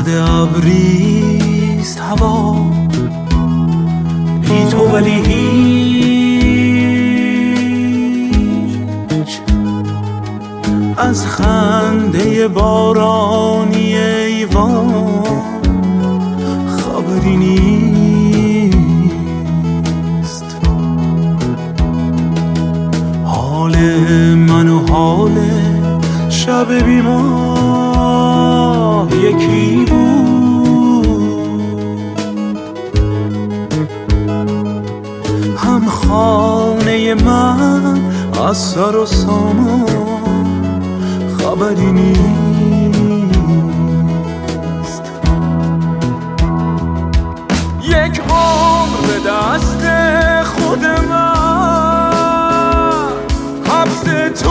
رد ابریست هوا بی تو، ولی هیچ از خنده بارانی ایوان خبری نیست. حال من و حال شب بیماه یکی بود، هم خانه من از سر و سامان خبری نیست. یک عمر به دست خود من حبس تو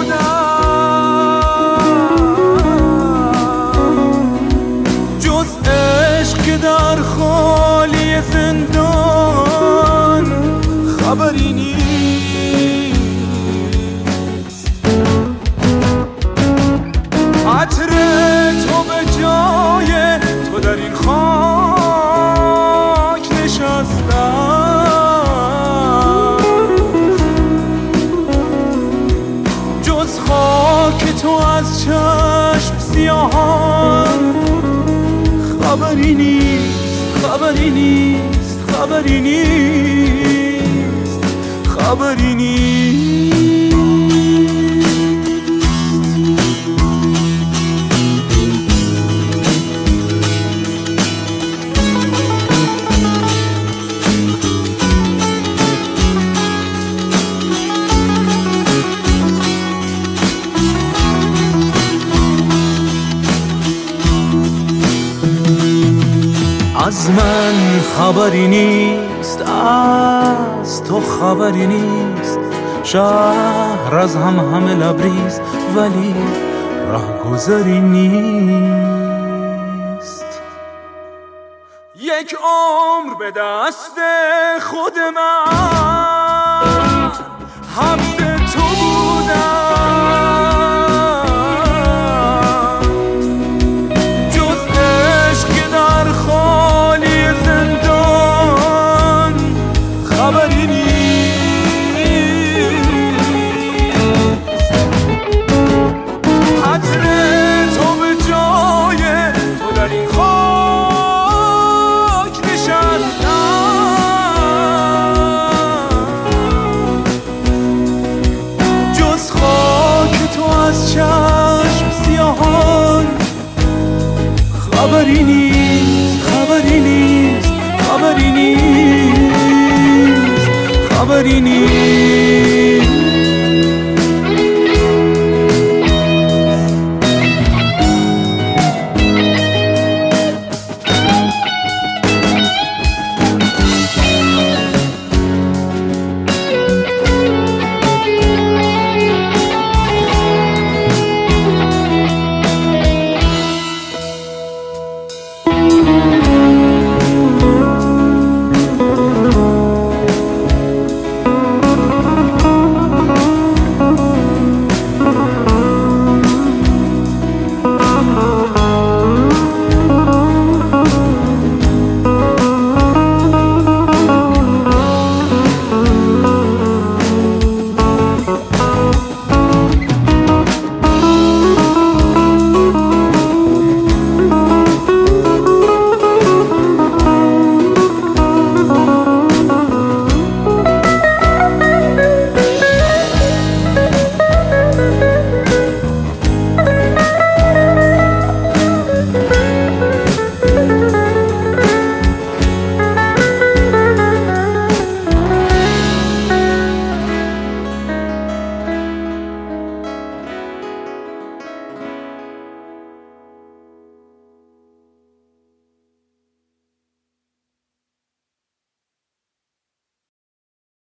بودم، جز عشق که در خالی زندان خبری نیست. عطر تو به جای تو در این خاک نشستم، جز خاک تو از چشم سیاهان خبری نیست، خبری نیست، خبری نیست، خبری نیست. از من خبری نیست، از تو خبری نیست. شهر از همه لبریز، ولی راهگذری نیست. یک عمر به دست خود من حبس تو بودم،